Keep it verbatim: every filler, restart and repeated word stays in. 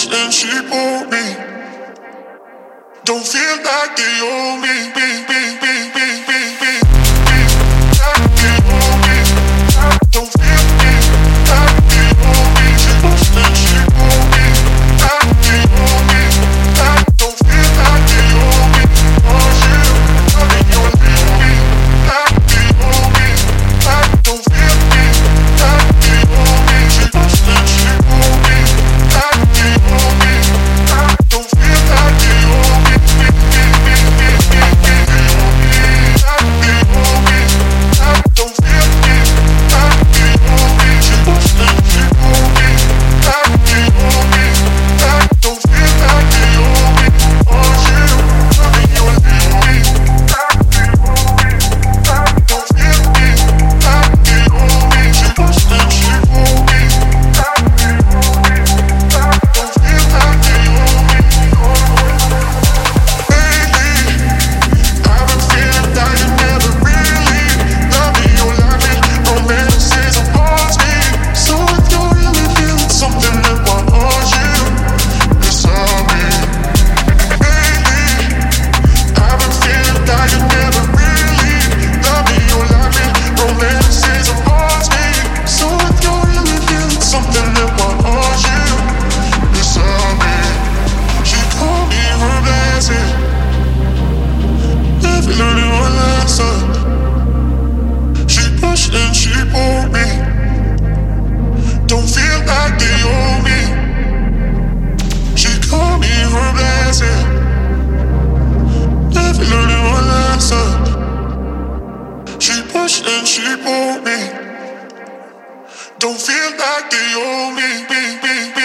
pushed and she pulled me. Don't feel like they owe me. me, me, me, me, me, me, me. Like they owe me. Don't feel me like they owe me. She pushed and she pulled me. Like they owe me. Like don't feel like they owe me. Oh yeah, loving you leave me. Like they owe me. Like don't feel me like they owe me. She pushed and she pulled me. Like they owe me. Like don't feel like they owe me. And she pulled me. Don't feel like they owe me. She called me her blessing. Never learning one lesson. She pushed and she pulled me. Don't feel like they owe me. me, me, me.